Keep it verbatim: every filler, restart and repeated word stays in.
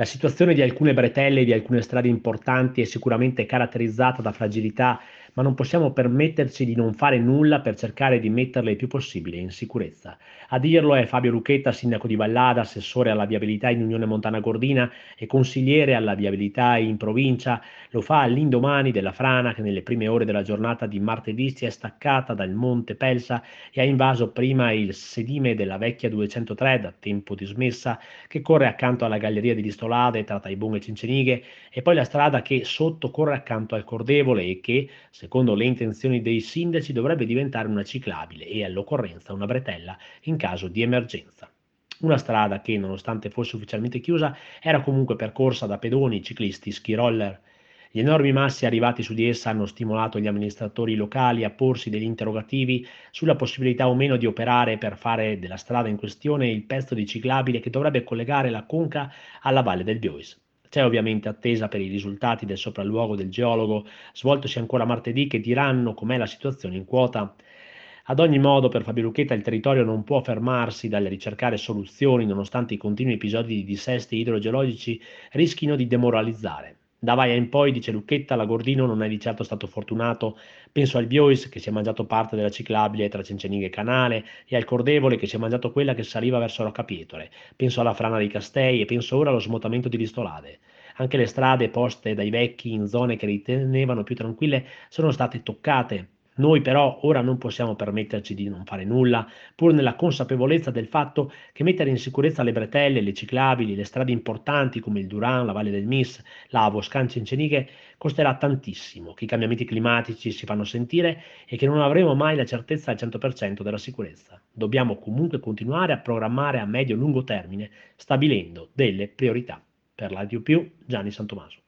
La situazione di alcune bretelle e di alcune strade importanti è sicuramente caratterizzata da fragilità, ma non possiamo permetterci di non fare nulla per cercare di metterle il più possibile in sicurezza. A dirlo è Fabio Lucchetta, sindaco di Vallada, assessore alla viabilità in Unione Montana Gordina e consigliere alla viabilità in provincia. Lo fa all'indomani della frana che nelle prime ore della giornata di martedì si è staccata dal Monte Pelsa e ha invaso prima il sedime della vecchia duecentotre, da tempo dismessa, che corre accanto alla galleria di Listolade tra Taibon e Cincenighe, e poi la strada che sotto corre accanto al Cordevole e che, secondo le intenzioni dei sindaci, dovrebbe diventare una ciclabile e all'occorrenza una bretella in caso di emergenza. Una strada che, nonostante fosse ufficialmente chiusa, era comunque percorsa da pedoni, ciclisti, ski roller. Gli enormi massi arrivati su di essa hanno stimolato gli amministratori locali a porsi degli interrogativi sulla possibilità o meno di operare per fare della strada in questione il pezzo di ciclabile che dovrebbe collegare la conca alla valle del Biois. C'è ovviamente attesa per i risultati del sopralluogo del geologo, svoltosi ancora martedì, che diranno com'è la situazione in quota. Ad ogni modo, per Fabio Lucchetta il territorio non può fermarsi dal ricercare soluzioni, nonostante i continui episodi di dissesti idrogeologici rischino di demoralizzare. Da Vaia in poi, dice Lucchetta, l'Agordino non è di certo stato fortunato. Penso al Biois, che si è mangiato parte della ciclabile tra Cencenighe e Canale, e al Cordevole, che si è mangiato quella che saliva verso Roccapietore. Penso alla frana dei Castei e penso ora allo smotamento di Listolade. Anche le strade poste dai vecchi in zone che ritenevano più tranquille sono state toccate. Noi però ora non possiamo permetterci di non fare nulla, pur nella consapevolezza del fatto che mettere in sicurezza le bretelle, le ciclabili, le strade importanti come il Duran, la Valle del Mis, Lavo, Scanci e Inceniche costerà tantissimo, che i cambiamenti climatici si fanno sentire e che non avremo mai la certezza al cento per cento della sicurezza. Dobbiamo comunque continuare a programmare a medio e lungo termine, stabilendo delle priorità. Per l'A D U P, Gianni Santomaso.